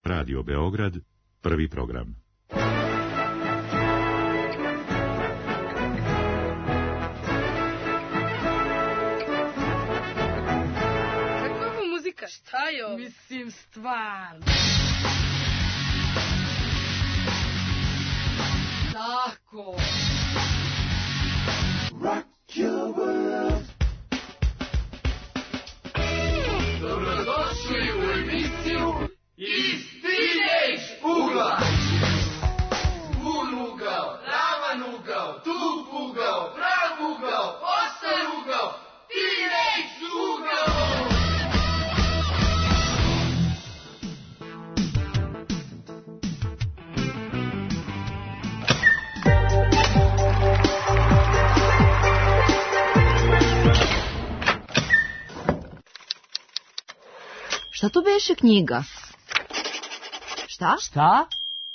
Radio Beograd, prvi program. Kakva ovo muzika? Šta je ovo? Mislim, stvarno. Tako. Rock your world. Dobrodošli u emisiju Iz Teenage ugla. Bun ugao, ravan ugao, tup ugao, prav ugao, ostar ugao, Teenage ugao. Šta to beše knjiga? Šta? Šta?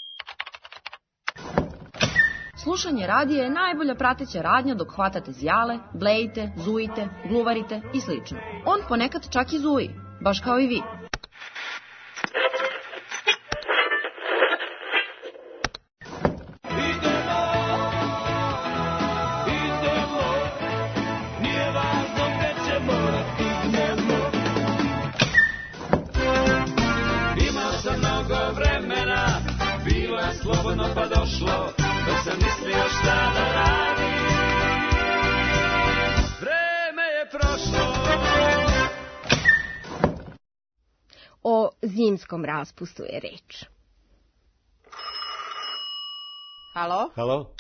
Slušanje radija je najbolja prateća radnja dok hvatate zijale, blejite, zujite, gluvarite i slično. On ponekad čak i zuji, baš kao i vi. Slobodno pa došlo, dok sam mislio šta da radim. Vreme je prošlo. O zimskom raspustu je reč. Halo? Halo?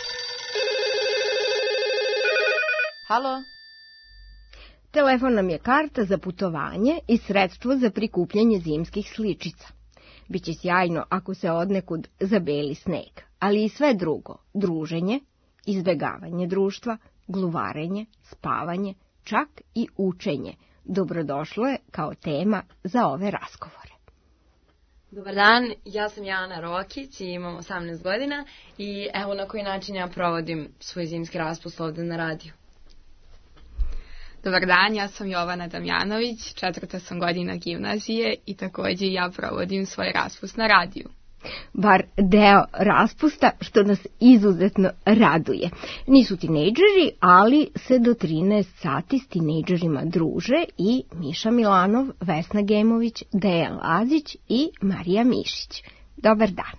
Halo? Telefon nam je karta za putovanje i sredstvo za prikupljanje zimskih sličica. Biće sjajno ako se odnekud zabeli sneg, ali i sve drugo, druženje, izbegavanje društva, gluvarenje, spavanje, čak i učenje, dobrodošlo je kao tema za ove razgovore. Dobar dan, ja sam Jana Rokić i imam 18 godina i evo na koji način ja provodim svoj zimski raspust ovde na radiju. Dobar dan, ja sam Jovana Damjanović, 4. sam godina gimnazije i također ja provodim svoj raspust na radiju. Bar deo raspusta, što nas izuzetno raduje. Nisu tinejdžeri, ali se do 13 sati s tinejdžerima druže i Miša Milanov, Vesna Gemović, Dejan Lazić i Marija Mišić. Dobar dan.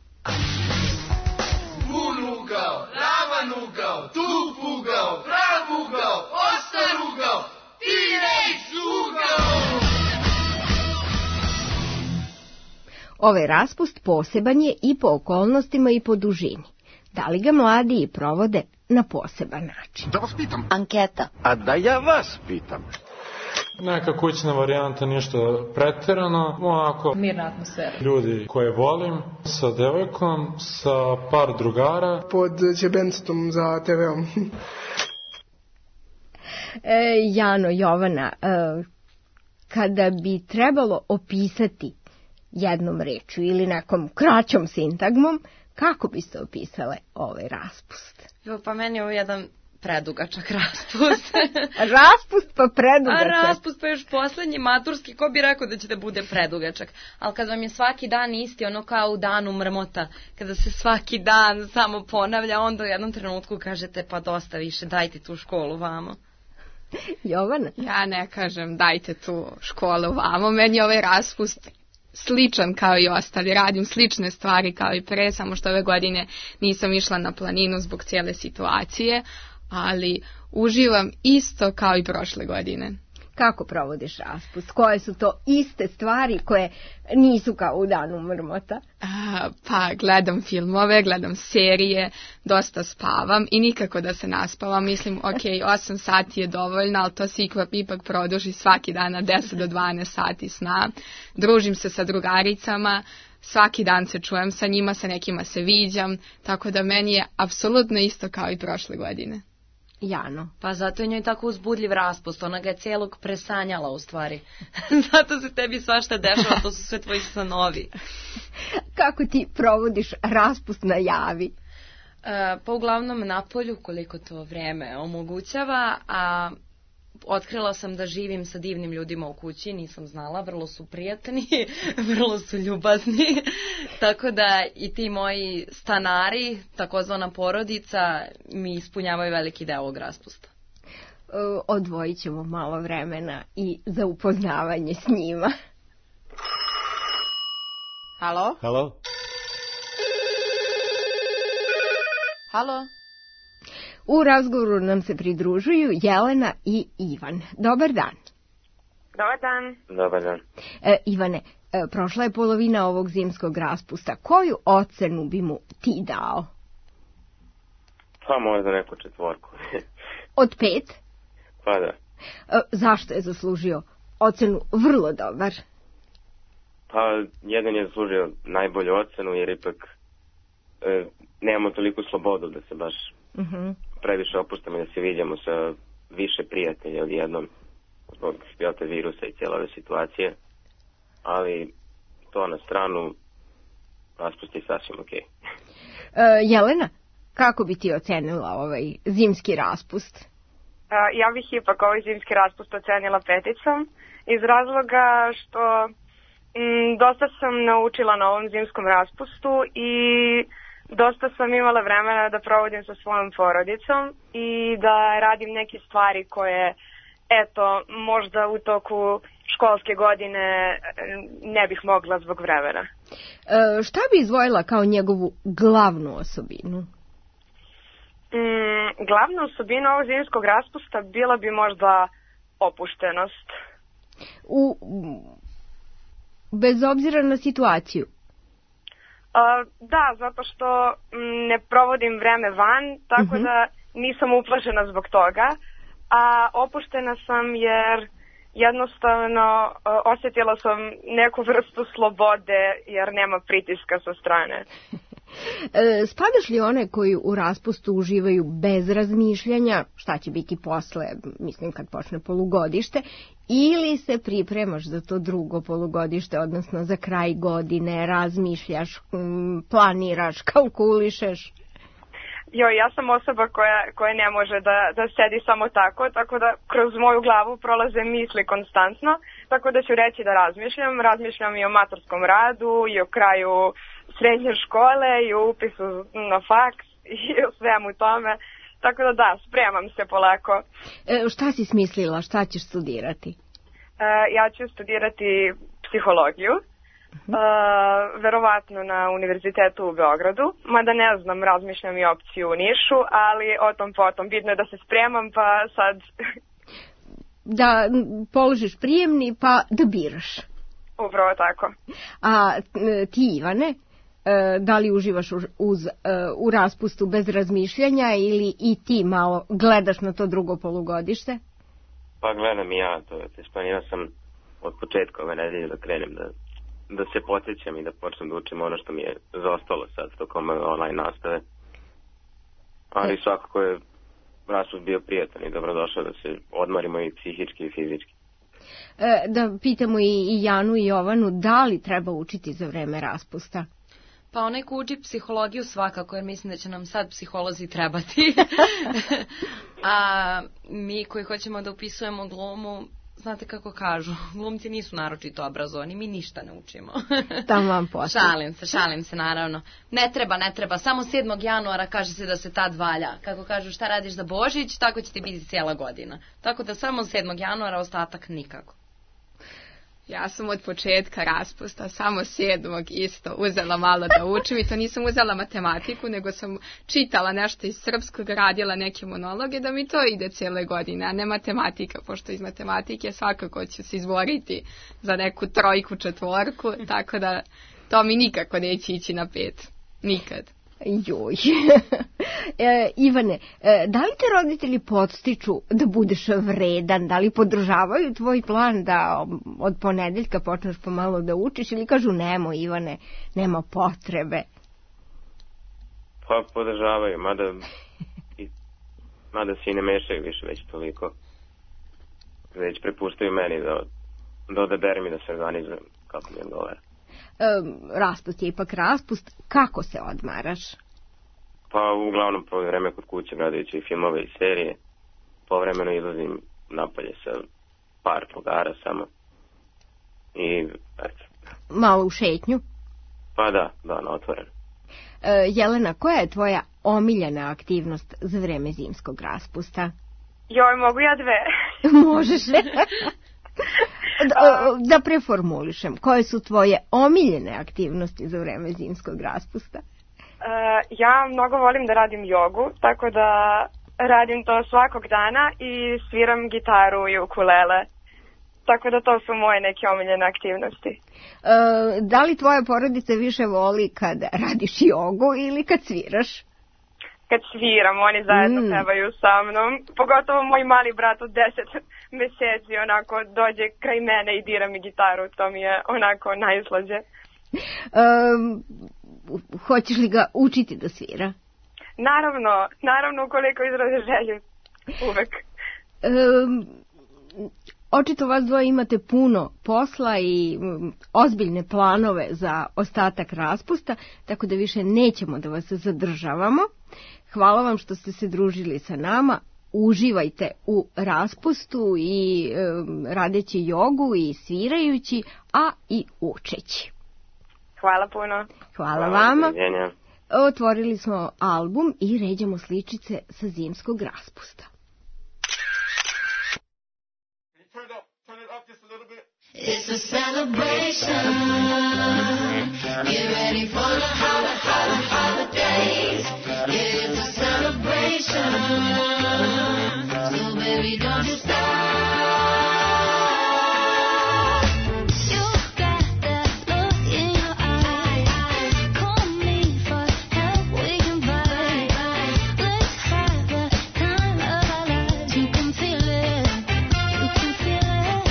Bun ugao, ravan ugao, tup ugao, prav ugao, ostar ugao, Teenage ugao. Ovaj raspust poseban je i po okolnostima i po dužini. Da li ga mladiji provode na poseban način? Da vas pitam. Anketa. A da ja vas pitam. Neka kućna varijanta, ništa preterano, onako Mirna atmosfera. ljudi koje volim, sa devojkom, sa par drugara. Pod ćebenctom za TV-om. Jano, Jovana, kada bi trebalo opisati jednom rečju ili nekom kraćom sintagmom, kako biste opisale ovaj raspust? Pa meni je ovo jedan predugačak raspust. Raspust pa predugačak. A raspust pa još poslednji maturski, ko bi rekao da će da bude predugačak. Ali kad vam je svaki dan isti, ono kao u danu mrmota, kada se svaki dan samo ponavlja, onda u jednom trenutku kažete pa dosta više, dajte tu školu vamo. Jovana? Ja ne kažem dajte tu školu vamo, meni je ovaj raspust sličan kao i ostali, radim slične stvari kao i pre, samo što ove godine nisam išla na planinu zbog cijele situacije, ali uživam isto kao i prošle godine. Kako provodiš raspust? Koje su to iste stvari koje nisu kao u danu mrmota? Pa gledam filmove, gledam serije, dosta spavam i nikako da se naspavam. Mislim, ok, 8 sati je dovoljno, ali to se ipak produži svaki dan na 10 do 12 sati sna. Družim se sa drugaricama, svaki dan se čujem sa njima, sa nekima se viđam, tako da meni je apsolutno isto kao i prošle godine. Jano. Pa zato je njoj tako uzbudljiv raspust, ona ga je cijelog presanjala u stvari. Zato se tebi svašta dešava, to su sve tvoji snovi. Kako ti provodiš raspust na javi? Pa uglavnom napolju, koliko to vrijeme omogućava, a otkrila sam da živim sa divnim ljudima u kući, nisam znala, vrlo su prijatni, vrlo su ljubazni, tako da i ti moji stanari, takozvana porodica, mi ispunjavaju veliki deo ovog raspusta. Odvojit ćemo malo vremena i za upoznavanje s njima. Halo? Halo? Halo? U razgovoru nam se pridružuju Jelena i Ivan. Dobar dan. Dobar dan. Dobar dan. Ivane, prošla je polovina ovog zimskog raspusta. Koju ocenu bi mu ti dao? Pa možda neku 4. Od 5? Pa da. Zašto je zaslužio ocenu vrlo dobar? Pa jedan je zaslužio najbolju ocenu jer ipak nemamo toliku slobodu da se baš previše opuštamo, da se vidimo sa više prijatelja odjednom zbog virusa i cijela ove situacije, ali to na stranu, raspust je sasvim okej. Jelena, kako bi ti ocenila ovaj zimski raspust? Ja bih ipak ovaj zimski raspust ocenila 5 iz razloga što dosta sam naučila na ovom zimskom raspustu i dosta sam imala vremena da provodim sa svojom porodicom i da radim neke stvari koje, eto, možda u toku školske godine ne bih mogla zbog vremena. Šta bi izdvojila kao njegovu glavnu osobinu? Glavna osobina ovog zimskog raspusta bila bi možda opuštenost. Bez obzira na situaciju? Da, zato što ne provodim vreme van, tako da nisam uplašena zbog toga, a opuštena sam jer jednostavno osjetila sam neku vrstu slobode jer nema pritiska sa strane. Spadaš li one koji u raspustu uživaju bez razmišljanja, šta će biti posle, mislim kad počne polugodište, ili se pripremaš za to drugo polugodište, odnosno za kraj godine, razmišljaš, planiraš, kalkulišeš? Ja sam osoba koja ne može da sedi samo tako da kroz moju glavu prolaze misli konstantno, tako da ću reći da razmišljam i o maturskom radu, i o kraju srednje škole, i o upisu na faks, i o svemu tome, tako da spremam se polako. Šta si smislila, šta ćeš studirati? Ja ću studirati psihologiju. Verovatno na univerzitetu u Beogradu, mada ne znam, razmišljam i opciju u Nišu, ali o tom potom, bitno je da se spremam, pa sad... Da položiš prijemni, pa da biraš. Upravo tako. A ti, Ivane, da li uživaš u raspustu bez razmišljanja ili i ti malo gledaš na to drugo polugodište? Pa gledam i ja, to isplanirao sam od početka ove nedelje da krenem da se podsjećam i da počnem da učim ono što mi je zaostalo sad tokom online nastave. Ali svakako je raspust bio prijatan i dobrodošao da se odmarimo i psihički i fizički. Da pitamo i Janu i Jovanu, da li treba učiti za vreme raspusta? Pa onaj ko uči psihologiju svakako, jer mislim da će nam sad psiholozi trebati. A mi koji hoćemo da upisujemo glumu, znate kako kažu, glumci nisu naročito obrazovani, mi ništa ne učimo. Tam vam posle. Šalim se naravno. Ne treba, samo 7. januara kaže se da se tad valja. Kako kažu šta radiš za Božić, tako će ti biti cijela godina. Tako da samo 7. januara, ostatak nikako. Ja sam od početka raspusta, samo 7. isto uzela malo da učim i to nisam uzela matematiku, nego sam čitala nešto iz srpskog, radila neke monologe da mi to ide cijele godine, a ne matematika, pošto iz matematike svakako ću se izboriti za neku 3, 4, tako da to mi nikako neće ići na 5. Nikad. Joj. Ivane, da li te roditelji podstiču da budeš vredan, da li podržavaju tvoj plan da od ponedeljka počneš pomalo da učiš ili kažu nemoj Ivane, nema potrebe? Pa podržavaju, mada se i ne mešaju više već toliko. Već prepuštaju meni da odaberem i da se organizujem kako mi odgovara. Raspust je ipak raspust. Kako se odmaraš? Pa uglavnom po vreme kod kuće gledajući filmove i serije. Povremeno izlazim napolje sa par drugara samo. I, eto. Malo u šetnju? Pa da, na otvoreno. Jelena, koja je tvoja omiljena aktivnost za vreme zimskog raspusta? Joj, mogu ja dve? Možeš. Da preformulišem, koje su tvoje omiljene aktivnosti za vreme zimskog raspusta? Ja mnogo volim da radim jogu, tako da radim to svakog dana i sviram gitaru i ukulele. Tako da to su moje neke omiljene aktivnosti. Da li tvoja porodica više voli kad radiš jogu ili kad sviraš? Kad sviram, oni zajedno pevaju sa mnom. Pogotovo moj mali brat od 10 meseci onako dođe kraj mene i dira mi gitaru. To mi je onako najslađe. Hoćeš li ga učiti da svira? Naravno ukoliko izraze želju. Uvek. Očito vas dvoje imate puno posla i ozbiljne planove za ostatak raspusta, tako da više nećemo da vas zadržavamo. Hvala vam što ste se družili sa nama. Uživajte u raspustu i radeći jogu i svirajući, a i učeći. Hvala puno. Hvala vama. Otvorili smo album i ređamo sličice sa zimskog raspusta. It's a celebration. Get ready for the holidays. It's a celebration. So baby, don't you stop. You got that look in your eye. Call me for help, we can vibe. Let's have the time of our lives. You can feel it. You can feel it.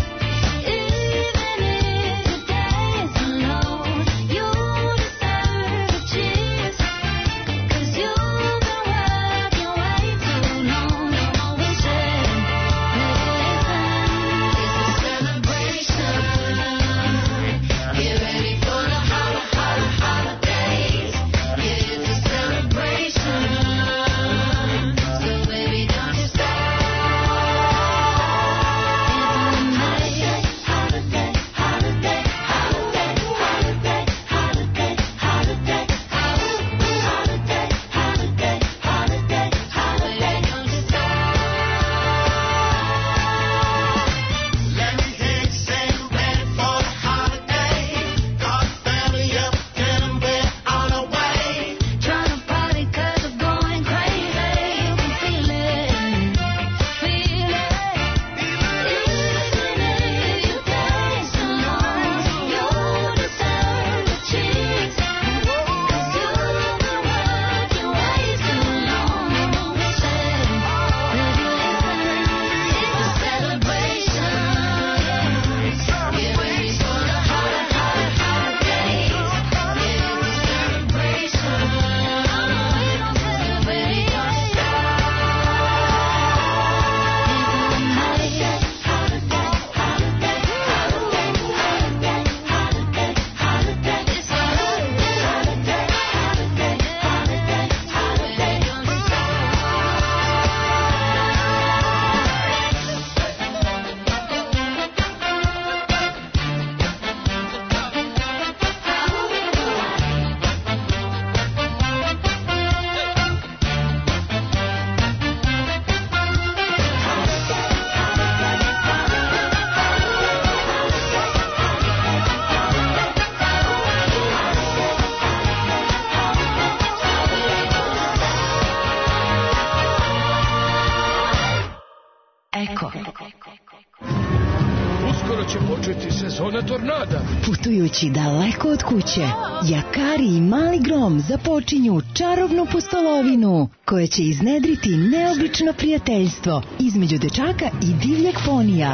Uskoro će početi sezona tornada. Putujući daleko od kuće, Jakari i Mali Grom započinju čarobnu pustolovinu koja će iznedriti neobično prijateljstvo između dečaka i divljeg ponija.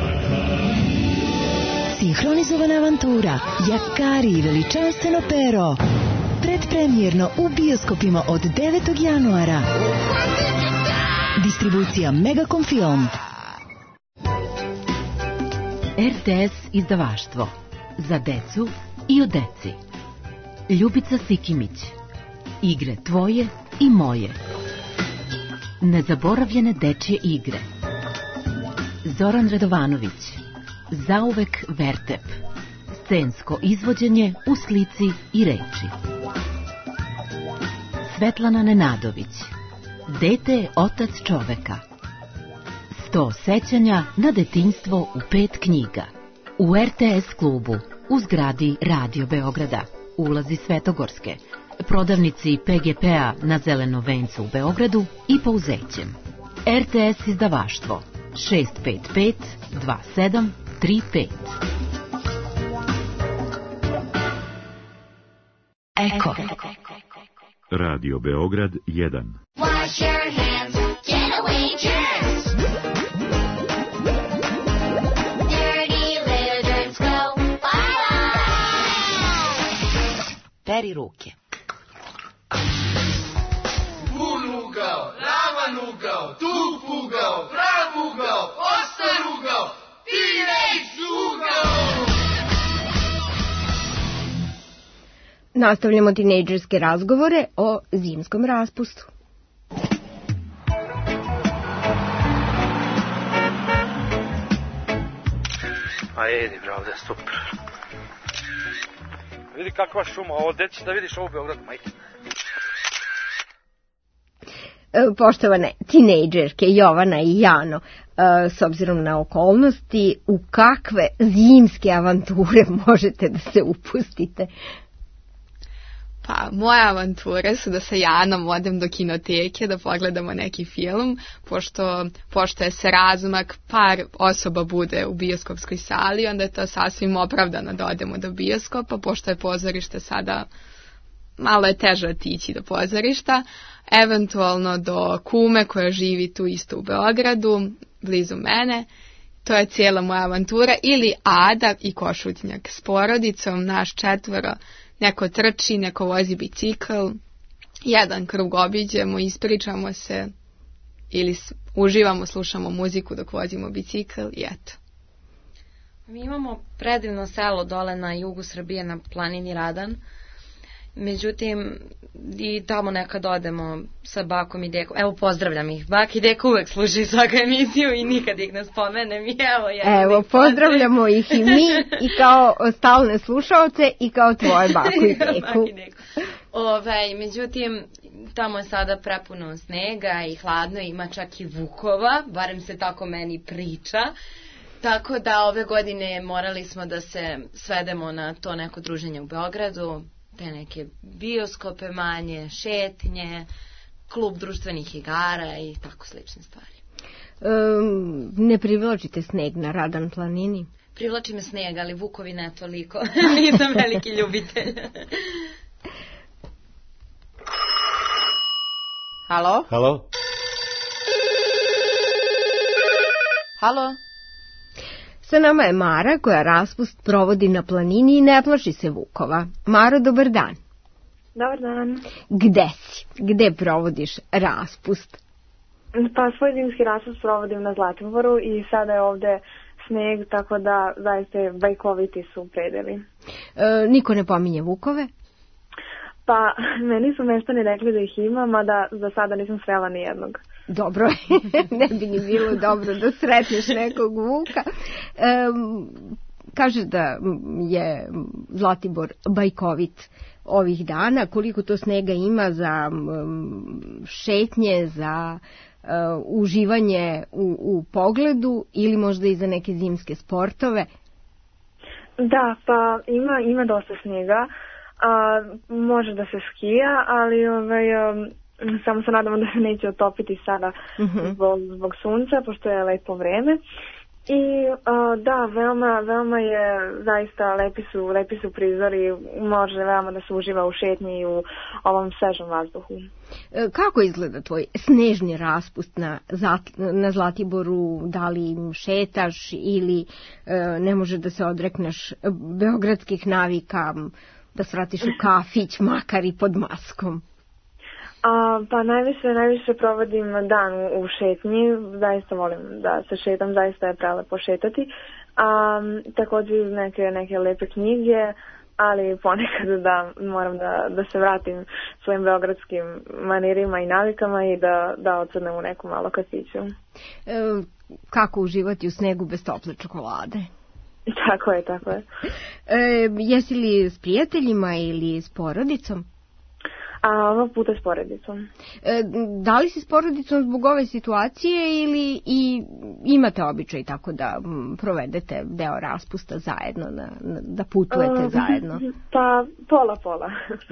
Sinhronizovana avantura Jakari i veličanstveno pero. Predpremjerno u bioskopima od 9. januara. Distribucija Megacom Film. RTS izdavaštvo. Za decu i o deci. Ljubica Sikimić. Igre tvoje i moje. Nezaboravljene dečje igre. Zoran Radovanović. Zauvek Vertep. Scensko izvođenje u slici i reči. Svetlana Nenadović. Dete je otac čoveka. 100 sećanja na detinjstvo u 5 knjiga. U RTS klubu, u zgradi Radio Beograda, ulazi Svetogorske, prodavnici PGP-a na Zelenom vencu u Beogradu i Pouzećem. RTS izdavaštvo 655 2735. Eko. Radio Beograd 1. Wash your hands, get away germs. Dirty little germs go bye-bye. Peri ruke. Pun ugao, ravan ugao, dug ugao, prav ugao, ostar ugao, teenage ugao. Nastavljamo tinejdžerske razgovore o zimskom raspustu. A idi bre ovde, super. Vidi kakva šuma, ovo gde ćeš da vidiš ovo u Beogradu, majke. Poštovane tinejdžerke Jovana i Jano, s obzirom na okolnosti, u kakve zimske avanture možete da se upustite? Pa, moje avanture su da sa Janom odem do kinoteke da pogledamo neki film, pošto je se razmak, par osoba bude u bioskopskoj sali, onda je to sasvim opravdano da odemo do bioskopa, pošto je pozorište sada, malo je teže otići do pozorišta, eventualno do kume koja živi tu isto u Beogradu, blizu mene. To je cijela moja avantura, ili Ada i Košutnjak s porodicom, naš 4, neko trči, neko vozi bicikl, jedan krug obiđemo, ispričamo se ili uživamo, slušamo muziku dok vozimo bicikl i eto. Mi imamo predivno selo dole na jugu Srbije na planini Radan. Međutim, i tamo nekad odemo sa bakom i dekom. Evo, pozdravljam ih. Bak i deka uvek slušaju svaku emisiju i nikad ih ne spomenem. Evo, pozdravljamo ih i mi i kao stalne slušaoce i kao tvoje baku i deku. Međutim, tamo je sada prepuno snega i hladno, ima čak i vukova, barem se tako meni priča. Tako da ove godine morali smo da se svedemo na to neko druženje u Beogradu, te neke bioskope manje, šetnje, klub društvenih igara i tako slične stvari. Ne privlačite sneg na Radan planini? Privlači me sneg, ali vukovi ne toliko. Nisam veliki ljubitelj. Halo? Halo? Halo? Sa nama je Mara koja raspust provodi na planini i ne plaši se vukova. Maro, dobar dan. Dobar dan. Gde si? Gde provodiš raspust? Pa svoj zimski raspust provodim na Zlatiboru i sada je ovde sneg, tako da zaista bajkoviti su predeli. Niko ne pominje vukove? Pa meni su meštani rekli da ih ima, mada za sada nisam srela ni jednog. Dobro, ne bi ni bilo dobro da sretneš nekog vuka. Kaže da je Zlatibor bajkovit ovih dana. Koliko to snega ima za šetnje, za uživanje u pogledu ili možda i za neke zimske sportove? Da, pa ima dosta snega. Može da se skija, ali samo se nadamo da se neće otopiti sada zbog sunca, pošto je lepo vreme. I da, veoma je zaista lepi su prizori, može veoma da se uživa u šetnji i u ovom svežom vazduhu. Kako izgleda tvoj snežni raspust na Zlatiboru? Da li šetaš ili ne može da se odrekneš beogradskih navika, da svratiš u kafić, makar i pod maskom? Pa najviše provodim dan u šetnji, zaista volim da se šetam, zaista je prelepo šetati. Također neke lepe knjige, ali ponekad moram da se vratim svojim beogradskim manirima i navikama i da odsednem u neku malo kafiću. kako uživati u snegu bez tople čokolade. Tako je, tako je. Jesi li s prijateljima ili s porodicom? A ovog puta s porodicom. Da li si s porodicom zbog ove situacije ili i imate običaj tako da provedete deo raspusta zajedno, da putujete zajedno? Pa pola.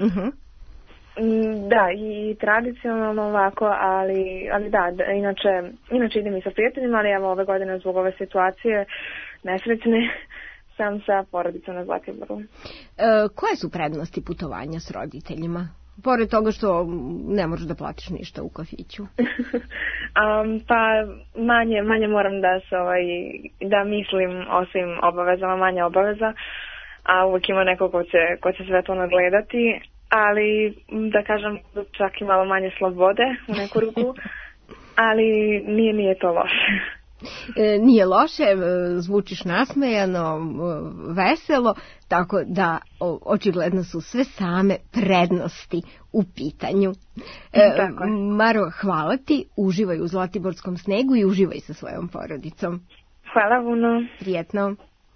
Da, i tradicionalno ovako, ali da, inače idem i sa prijateljima, ali evo ove godine zbog ove situacije nesrećne sam sa porodicom na Zlatiboru. Koje su prednosti putovanja s roditeljima? Pored toga što ne možeš da platiš ništa u kafiću. Pa manje moram da mislim o svim obavezama, manje obaveza, a uvijek ima neko ko će sve to nadgledati, ali da kažem čak i malo manje slobode u neku ruku, ali nije to loše. Nije loše, zvučiš nasmejano, veselo, tako da očigledno su sve same prednosti u pitanju. Maro, hvala ti, uživaj u zlatiborskom snegu i uživaj sa svojom porodicom. Hvala puno. Prijetno.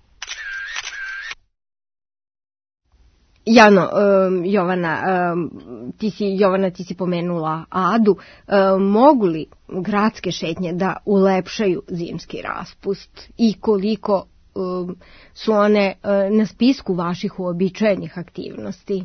Jano, Jovana, ti si pomenula Adu. Mogu li gradske šetnje da ulepšaju zimski raspust i koliko su one na spisku vaših uobičajenih aktivnosti?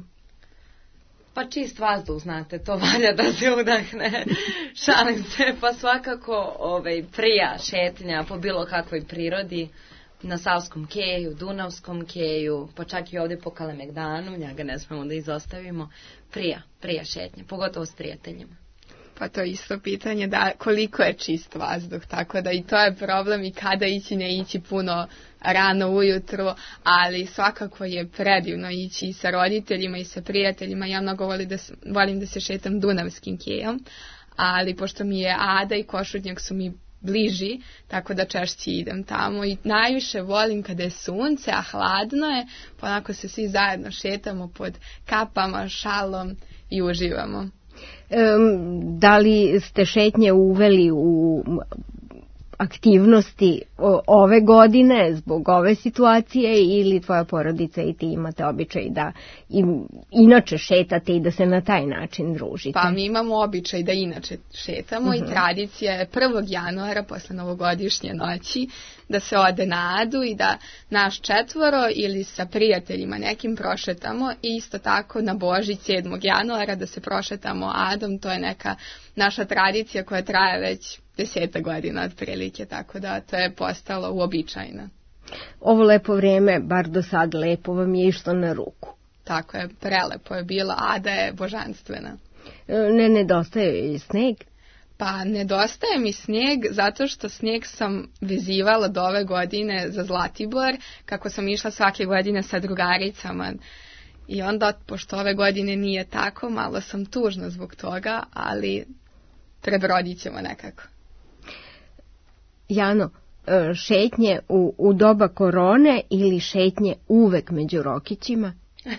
Pa čist vazduh, znate, to valja da se udahne. Šalim se, pa svakako prija šetnja po bilo kakvoj prirodi. Na Savskom keju, Dunavskom keju, pa čak i ovdje po Kalemegdanu, njega ne smemo da izostavimo, prija šetnja, pogotovo s prijateljima. Pa to je isto pitanje da koliko je čist vazduh, tako da i to je problem i kada ići, ne ići puno rano ujutru, ali svakako je predivno ići i sa roditeljima i sa prijateljima. Ja mnogo volim da se šetam Dunavskim kejom, ali pošto mi je Ada i Košutnjak su mi bliži, tako da češće idem tamo i najviše volim kada je sunce, a hladno je, pa onako se svi zajedno šetamo pod kapama, šalom i uživamo. Da li ste šetnje uveli u aktivnosti ove godine zbog ove situacije ili tvoja porodica i ti imate običaj da inače šetate i da se na taj način družite? Pa mi imamo običaj da inače šetamo i tradicija je 1. januara posle novogodišnje noći da se ode na Adu i da naš 4 ili sa prijateljima nekim prošetamo i isto tako na Božić 7. januara da se prošetamo Adom. To je neka naša tradicija koja traje već 10 godina otprilike, tako da to je postalo uobičajeno. Ovo lepo vrijeme, bar do sad lepo, vam je išlo na ruku. Tako je, prelepo je bilo, Ada je božanstvena. Ne nedostaje sneg? Pa nedostaje mi snijeg zato što snijeg sam vezivala do ove godine za Zlatibor, kako sam išla svake godine sa drugaricama. I onda, pošto ove godine nije tako, malo sam tužna zbog toga, ali prebrodit ćemo nekako. Jano, šetnje u doba korone ili šetnje uvek među rokićima?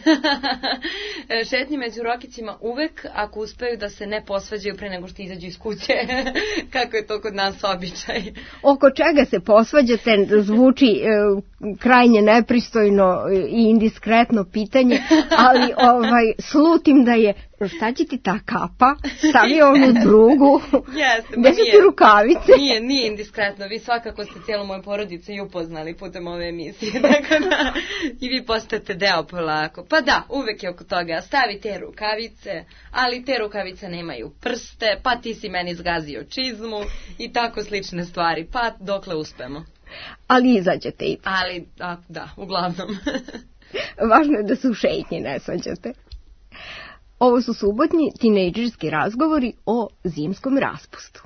Šetnje među rokićima uvek ako uspeju da se ne posvađaju pre nego što izađu iz kuće, kako je to kod nas običaj. Oko čega se posvađate zvuči krajnje nepristojno i indiskretno pitanje, ali slutim da je šta će ti ta kapa, stavi onu drugu, gdje su ti rukavice? Nije indiskretno, vi svakako ste cijelu moju porodicu i upoznali putem ove emisije, tako da i vi postajete deo polako. Pa da, uvek je oko toga, stavi te rukavice, ali te rukavice nemaju prste, pa ti si meni zgazio čizmu i tako slične stvari, pa dokle uspemo. Ali izađete i... Ali, da, uglavnom. Važno je da se u šetnji ne svađate. Ovo su subotnji tinejdžerski razgovori o zimskom raspustu.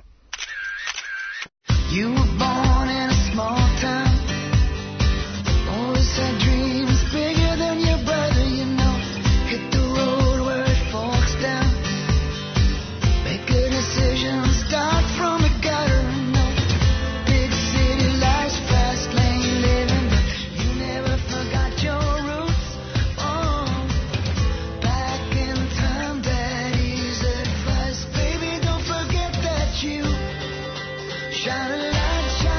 You were born in a small town. Always had dreams bigger than your brother, you know. Hit the road where it forks down. Make a decision, start from the gutter, no. Big city life's fast lane living, but you never forgot your roots. Oh, back in time, daddy's advice, baby, don't forget that you shine a light, shine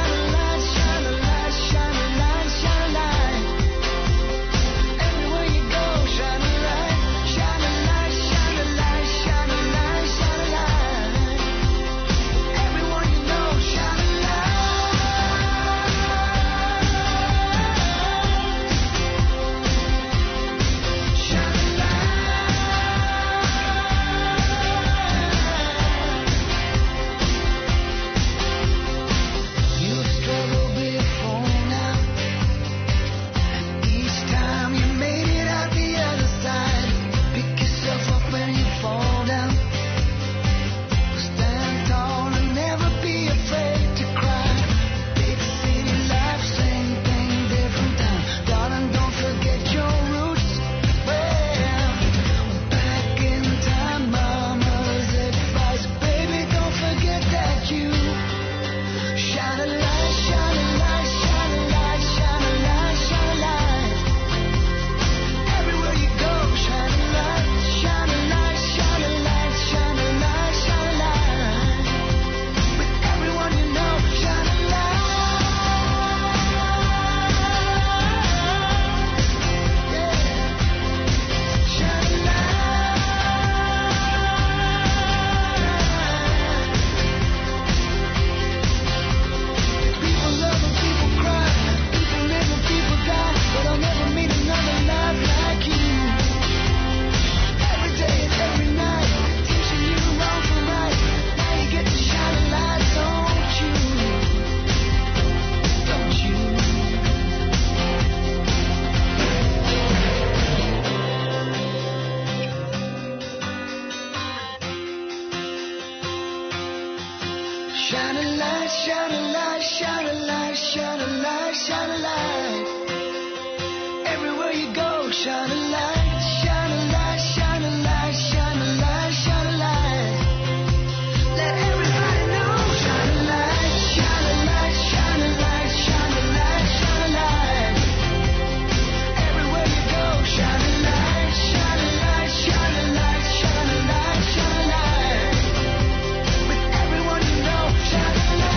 Shine a light, shine a light, shine a light, shine a light, shine a light. Everywhere you go, shine a light, shine a light, shine a light, shine a light, shine a light. Let everybody know, shine a light, shine a light, shine a light, shine a light, shine a light. Everywhere you go, shine a light, shine a light, shine a light, shine a light, shine a light. With everyone you know, shine a light.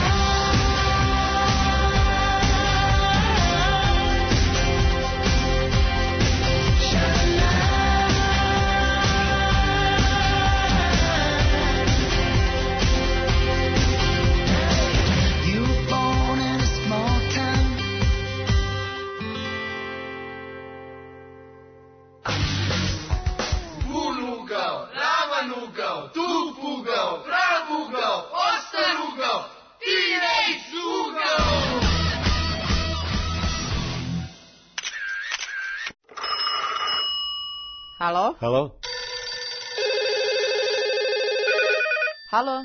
Halo? Halo? Halo?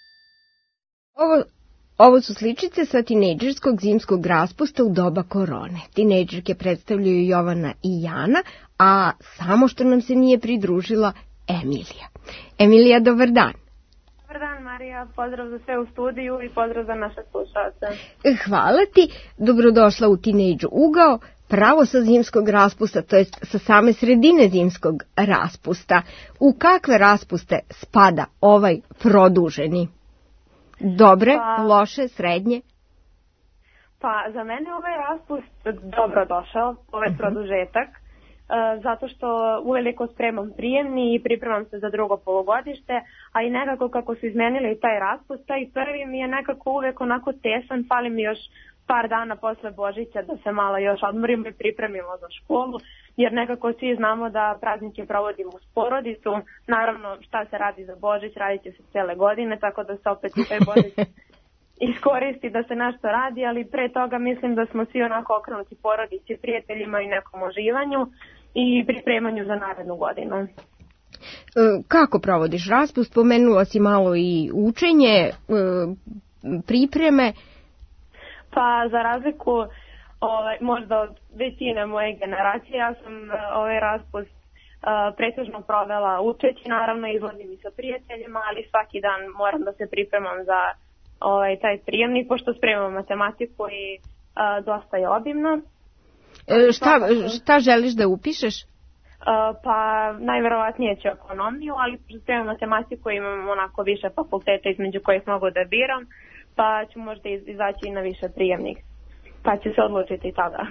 Ovo su sličice sa tinejdžerskog zimskog raspusta u doba korone. Tinejdžerke predstavljaju Jovana i Jana, a samo što nam se nije pridružila Emilija. Emilija, dobar dan. Dobar dan, Marija. Pozdrav za sve u studiju i pozdrav za naše slušalce. Hvala ti. Dobrodošla u Tinejdž ugao, pravo sa zimskog raspusta, to jest sa same sredine zimskog raspusta. U kakve raspuste spada ovaj produženi? Dobre, loše, srednje? Pa za mene ovaj raspust dobro došao, ovaj produžetak, zato što uveliko spremam prijemni i pripremam se za drugo polugodište, a i nekako kako su izmenili taj raspust, taj prvi mi je nekako uvek onako tesan, fali mi još par dana posle Božića da se malo još odmorimo i pripremimo za školu, jer nekako svi znamo da praznike provodimo uz porodicu. Naravno, šta se radi za Božić, radit će se cele godine, tako da se opet i taj Božić iskoristi da se nešto radi, ali pre toga mislim da smo svi onako okrenuti porodici, prijateljima i nekom uživanju i pripremanju za narednu godinu. Kako provodiš raspust? Pomenula si malo i učenje, pripreme. Pa za razliku možda od većine moje generacije, ja sam ovaj raspust pretežno provela učeći, naravno izlazim i sa prijateljima, ali svaki dan moram da se pripremam za taj prijemnik, pošto spremam matematiku i dosta je obimno. Šta želiš da upišeš? Pa najverovatnije ću ekonomiju, ali spremam matematiku i imam onako više fakulteta između kojih mogu da biram, pa ću možda izaći i na više prijemnik, pa ću se odlučiti i tada.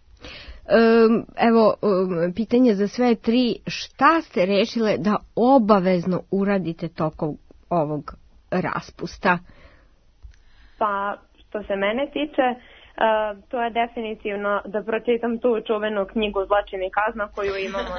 Evo, pitanje za sve tri, šta ste rešile da obavezno uradite tokom ovog raspusta? Pa, što se mene tiče, to je definitivno da pročitam tu čuvenu knjigu Zločin i kazna koju imamo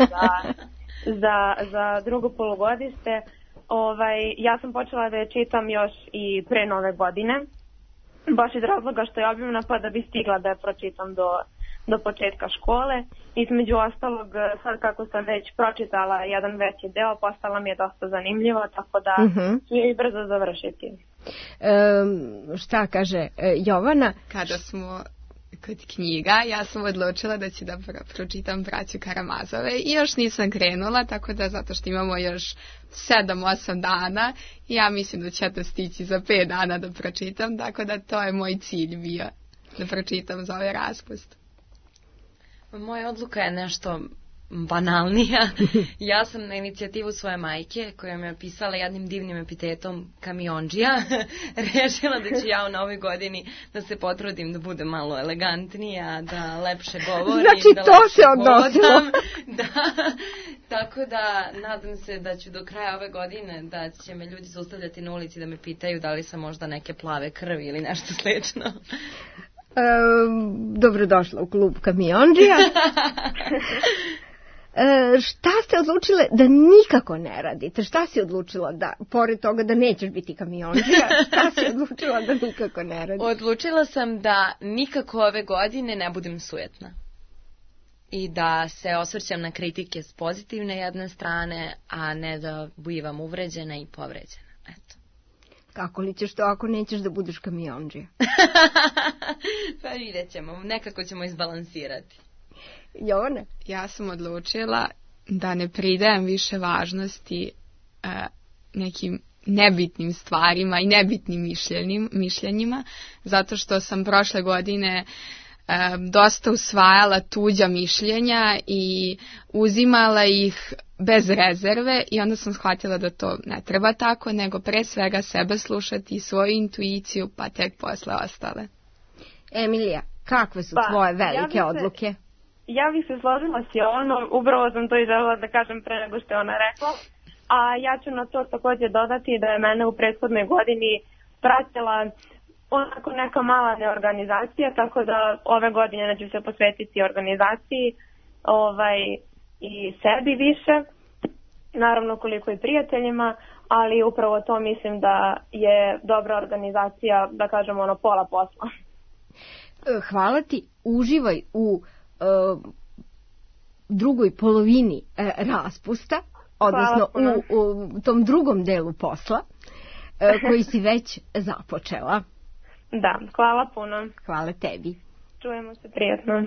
za drugo polugodište. Ja sam počela da je čitam još i pre nove godine, baš iz razloga što je obimna, pa da bi stigla da je pročitam do početka škole. Između ostalog, sad kako sam već pročitala jedan veći deo, postala mi je dosta zanimljivo, tako da ću je i brzo završiti. Šta kaže Jovana? Kada smo kod knjiga, ja sam odlučila da ću da pročitam Braću Karamazove i još nisam krenula, tako da zato što imamo još 7-8 dana, ja mislim da ću to stići za 5 dana da pročitam, tako da to je moj cilj bio, da pročitam za ovaj raspust. Moja odluka je nešto banalnija. Ja sam na inicijativu svoje majke, koja mi je pisala jednim divnim epitetom kamionđija, rešila da ću ja u novoj godini da se potrudim da budem malo elegantnija, da lepše govorim, znači, da to lepše se odnosilo. hodam. Tako da nadam se da ću do kraja ove godine, da će me ljudi zaustavljati na ulici da me pitaju da li sam možda neke plave krvi ili nešto slično. Dobrodošla u klub kamionđija. Šta ste odlučile da nikako ne radite? Šta si odlučila da, pored toga da nećeš biti kamionđija, šta si odlučila da nikako ne radiš? Odlučila sam da nikako ove godine ne budem sujetna. I da se osvrćam na kritike s pozitivne jedne strane, a ne da bivam uvređena i povređena. Eto. Kako li ćeš to ako nećeš da budeš kamionđija? Pa vidjet ćemo, nekako ćemo izbalansirati. Jovana? Ja sam odlučila da ne pridajem više važnosti nekim nebitnim stvarima i nebitnim mišljenjima, zato što sam prošle godine dosta usvajala tuđa mišljenja i uzimala ih bez rezerve i onda sam shvatila da to ne treba tako, nego pre svega sebe slušati, svoju intuiciju, pa tek posle ostale. Emilija, kakve su tvoje velike odluke? Ja bih se složila s Jovanom, upravo sam to i želela da kažem pre nego što je ona rekla, a ja ću na to također dodati da je mene u prethodnoj godini pratila onako neka mala neorganizacija, tako da ove godine ću se posvetiti organizaciji i sebi više, naravno koliko i prijateljima, ali upravo to mislim da je dobra organizacija, da kažemo pola posla. Hvala ti, uživaj u drugoj polovini raspusta, odnosno u tom drugom delu posla koji si već započela. Da, hvala puno. Hvala tebi. Čujemo se, prijatno.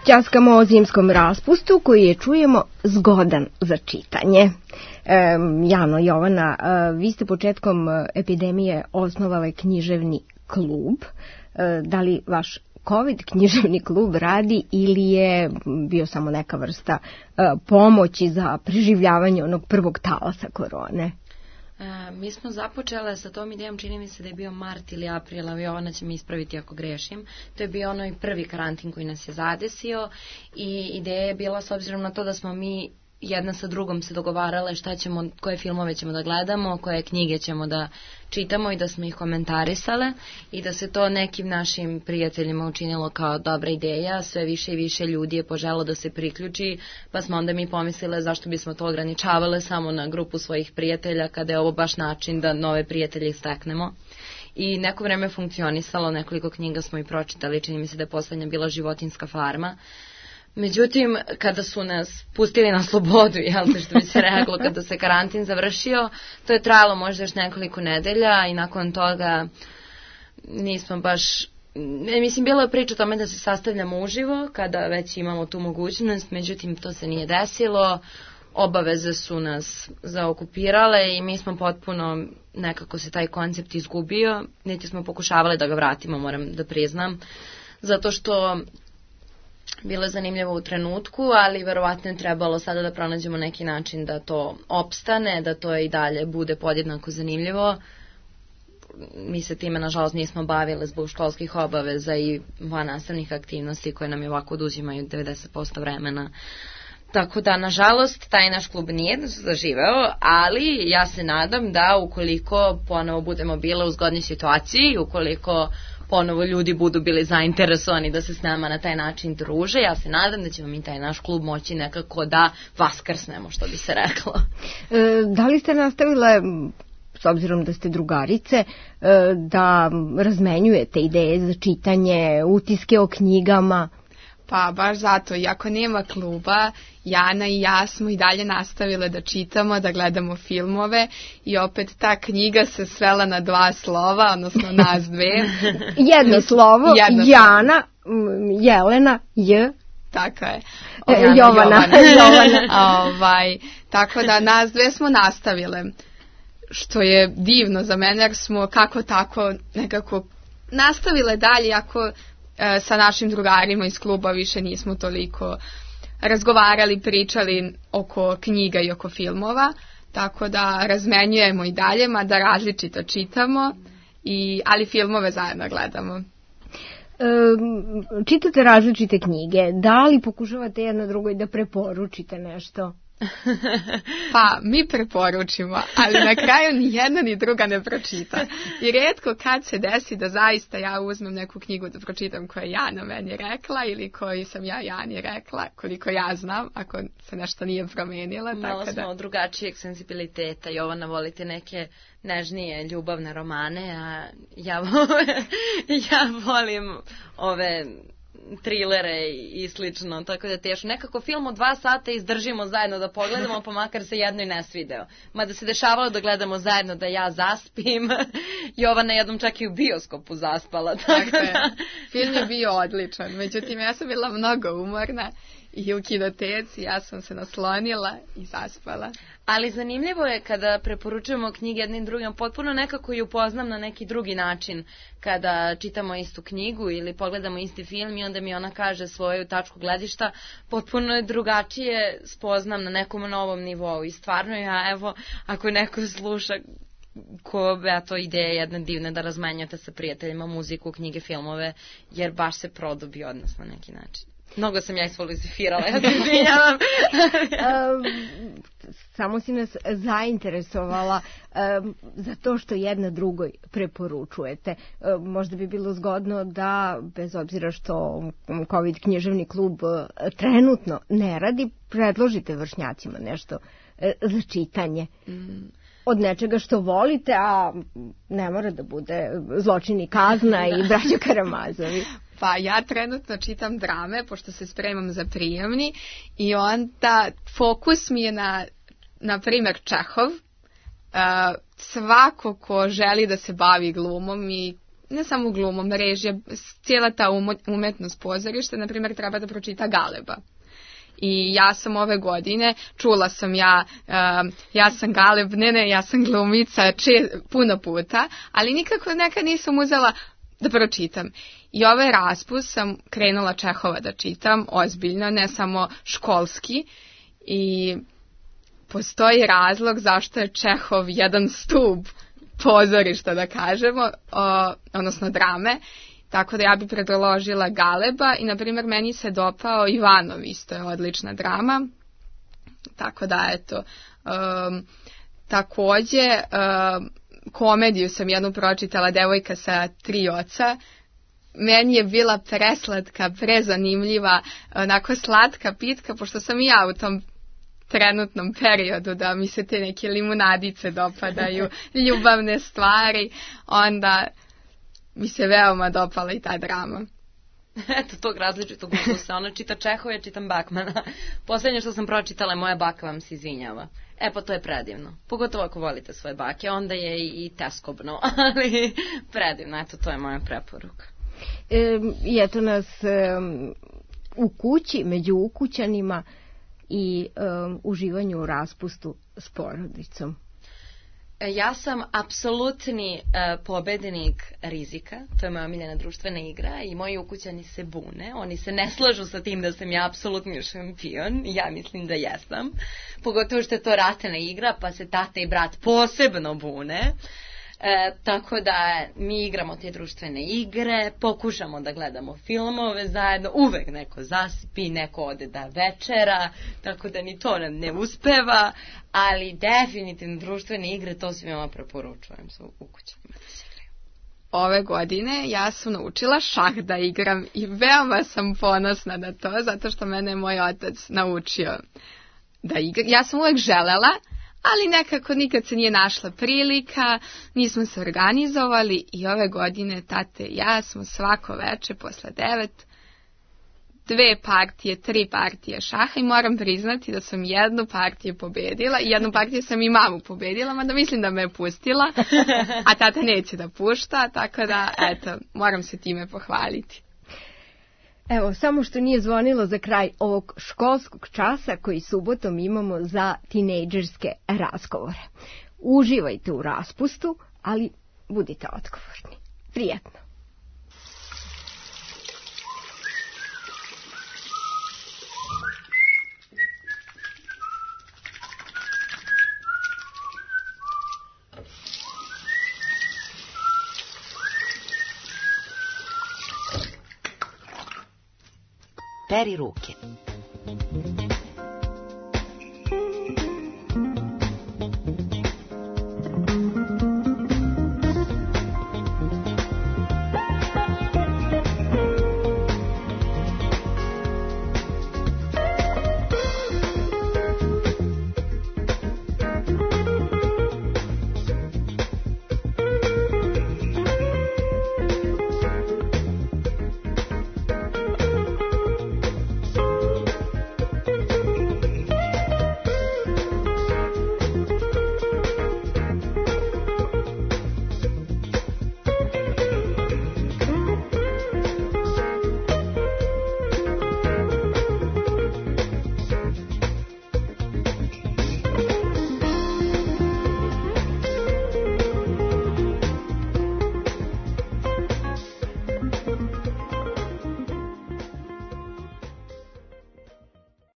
Ćaskamo o zimskom raspustu koji je, čujemo, zgodan za čitanje. Jano, Jovana, vi ste početkom epidemije osnovale književni klub. Da li vaš COVID književni klub radi ili je bio samo neka vrsta pomoći za preživljavanje onog prvog talasa korone? Mi smo započele sa tom idejom, čini mi se da je bio mart ili april, ali Jovana će mi ispraviti ako grešim. To je bio onaj prvi karantin koji nas je zadesio i ideja je bila, s obzirom na to da smo mi jedna sa drugom se dogovarale šta ćemo, koje filmove ćemo da gledamo, koje knjige ćemo da čitamo i da smo ih komentarisale i da se to nekim našim prijateljima učinilo kao dobra ideja. Sve više i više ljudi je poželo da se priključi, pa smo onda mi pomislile zašto bismo to ograničavale samo na grupu svojih prijatelja kada je ovo baš način da nove prijatelje steknemo. I neko vreme funkcionisalo, nekoliko knjiga smo i pročitali, čini mi se da je poslednja bila Životinjska farma. Međutim, kada su nas pustili na slobodu, što bi se reklo, kada se karantin završio, to je trajalo možda još nekoliko nedelja i nakon toga nismo baš... Mislim, bilo je priča o tome da se sastavljamo uživo, kada već imamo tu mogućnost, međutim, to se nije desilo. Obaveze su nas zaokupirale i mi smo potpuno, nekako se taj koncept izgubio, niti smo pokušavali da ga vratimo, moram da priznam, zato što... Bilo je zanimljivo u trenutku, ali verovatno je trebalo sada da pronađemo neki način da to opstane, da to i dalje bude podjednako zanimljivo. Mi se time, nažalost, nismo bavile zbog školskih obaveza i vannastavnih aktivnosti koje nam je ovako oduzimaju 90% vremena. Tako da, nažalost, taj naš klub nije zaživeo, ali ja se nadam da ukoliko ponovo budemo bile u zgodnoj situaciji, ukoliko ponovo ljudi budu bili zainteresovani da se s nama na taj način druže, ja se nadam da ćemo mi taj naš klub moći nekako da vaskrsnemo, što bi se reklo. Da li ste nastavile, s obzirom da ste drugarice, da razmenjujete ideje za čitanje, utiske o knjigama? Pa baš zato, iako nema kluba, Jana i ja smo i dalje nastavile da čitamo, da gledamo filmove i opet ta knjiga se svela na 2 slova, odnosno nas dve. Jedno slovo, Jana, Jelena, J. Tako je. Jovana. Tako da nas dve smo nastavile, što je divno za mene, jer smo kako tako nekako nastavile dalje, ako... sa našim drugarima iz kluba više nismo toliko razgovarali, pričali oko knjiga i oko filmova, tako da razmenjujemo i dalje, mada različito čitamo, ali filmove zajedno gledamo. Čitate različite knjige, da li pokušavate jedno drugoj da preporučite nešto? Pa, mi preporučimo, ali na kraju ni jedna ni druga ne pročita. I retko kad se desi da zaista ja uzmem neku knjigu da pročitam koja je Jana meni rekla ili koju sam ja Jani rekla, koliko ja znam, ako se nešto nije promenila. Malo smo drugačijeg senzibiliteta. Jovana, volite neke nežnije ljubavne romane, a ja volim ove... trilere i slično, tako da teško. Nekako film od 2 sata izdržimo zajedno da pogledamo, pa makar se jedno i ne svideo. Mada se dešavalo da gledamo zajedno, da ja zaspim. Jovana jednom čak i u bioskopu zaspala. Tako da... Film je bio odličan, međutim ja sam bila mnogo umorna i u kinoteci ja sam se naslonila i zaspala. Ali zanimljivo je kada preporučujemo knjige jednim drugim, potpuno nekako i upoznam na neki drugi način kada čitamo istu knjigu ili pogledamo isti film i onda mi ona kaže svoju tačku gledišta, potpuno je drugačije spoznam na nekom novom nivou i stvarno ja, evo, ako neko sluša to ideja jedna divna da razmenjate sa prijateljima muziku, knjige, filmove, jer baš se produbi odnos na neki način. Mnogo sam ja isfolizifirala, ja se izvinjavam. Samo si nas zainteresovala za to što jedna drugoj preporučujete. Možda bi bilo zgodno da, bez obzira što COVID književni klub trenutno ne radi, predložite vršnjacima nešto za čitanje. Od nečega što volite, a ne mora da bude Zločin i kazna i Braća Karamazovi. Pa ja trenutno čitam drame, pošto se spremam za prijemni i onda fokus mi je na primjer Čehov. Svako ko želi da se bavi glumom i ne samo glumom, režija, cijela ta umetnost pozorišta, na primjer, treba da pročita Galeba. I ja sam ove godine, čula sam ja sam Galeb, ja sam glumica puno puta, ali nikako nekad nisam uzela da pročitam. I ovaj raspust sam krenula Čehova da čitam, ozbiljno, ne samo školski. I postoji razlog zašto je Čehov jedan stub pozorišta, da kažemo, odnosno drame. Tako da ja bi predložila Galeba i, na primjer, meni se dopao Ivanov, isto je odlična drama. Tako da, eto, takođe, komediju sam jednu pročitala, Devojka sa 3 oca. Meni je bila preslatka, prezanimljiva, onako slatka pitka, pošto sam i ja u tom trenutnom periodu da mi se te neke limunadice dopadaju, ljubavne stvari, onda mi se veoma dopala i ta drama. Eto, tog različitog ukusa. Ona čita Čehova, ja čitam Bakmana. Poslednje što sam pročitala je Moja baka vam se izvinjava. Pa to je predivno. Pogotovo ako volite svoje bake, onda je i teskobno, ali predivno. Eto, to je moja preporuka. I eto nas u kući, među ukućanima i uživanju u raspustu s porodicom. Ja sam apsolutni pobednik rizika, to je moja omiljena društvena igra i moji ukućani se bune, oni se ne slažu sa tim da sam ja apsolutni šampion, ja mislim da jesam, pogotovo što je to ratna igra pa se tata i brat posebno bune. Tako da mi igramo te društvene igre, pokušamo da gledamo filmove zajedno, uvek neko zaspi, neko ode da večera, tako da ni to nam ne uspeva, ali definitivno društvene igre, to svima preporučujem sa ukućanima da se igraju. Ove godine ja sam naučila šah da igram i veoma sam ponosna na to, zato što mene je moj otac naučio da igram. Ja sam uvek želela, ali nekako nikad se nije našla prilika, nismo se organizovali i ove godine tate i ja smo svako veče posle 9, 2 partije, 3 partije šaha i moram priznati da sam jednu partiju pobedila i jednu partiju sam i mamu pobedila, mada mislim da me je pustila, a tata neće da pušta, tako da, eto, moram se time pohvaliti. Evo, samo što nije zvonilo za kraj ovog školskog časa koji subotom imamo za tinejdžerske razgovore. Uživajte u raspustu, ali budite odgovorni. Prijetno! Peri ruke.